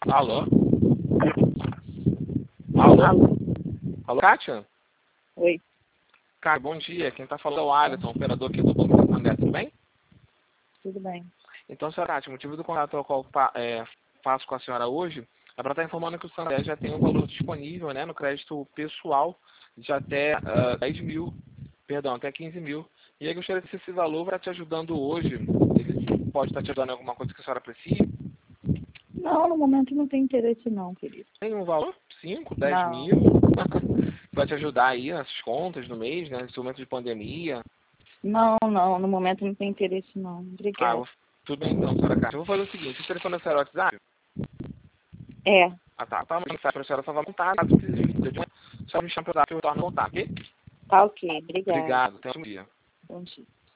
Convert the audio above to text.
Alô? Alô? Alô? Alô, Kátia? Oi. Kátia, bom dia. Quem está falando é o Alisson, operador aqui do Banco Santander, tudo bem? Tudo bem. Então, senhora Kátia, o motivo do contato ao qual faço com a senhora hoje é para estar informando que o Santander já tem um valor disponível, né, no crédito pessoal de até 10 mil, perdão, até 15 mil. E eu gostaria que esse valor vai te ajudando hoje, ele pode estar te ajudando em alguma coisa que a senhora precise. Não, no momento não tem interesse não, querido. Tem um valor? 5, 10 Não. mil? Vai te ajudar aí nessas contas no mês, né, nesse momento de pandemia. Não, no momento não tem interesse não. Obrigada. Tudo bem então, senhora Kátia. Eu vou fazer o seguinte, o telefone da senhora é o WhatsApp? É. Tá uma mensagem para a senhora salvar contato, só me chama para eu retorno contato, ok? Tá ok. Obrigada. Obrigado, tenha um bom dia. Bom dia.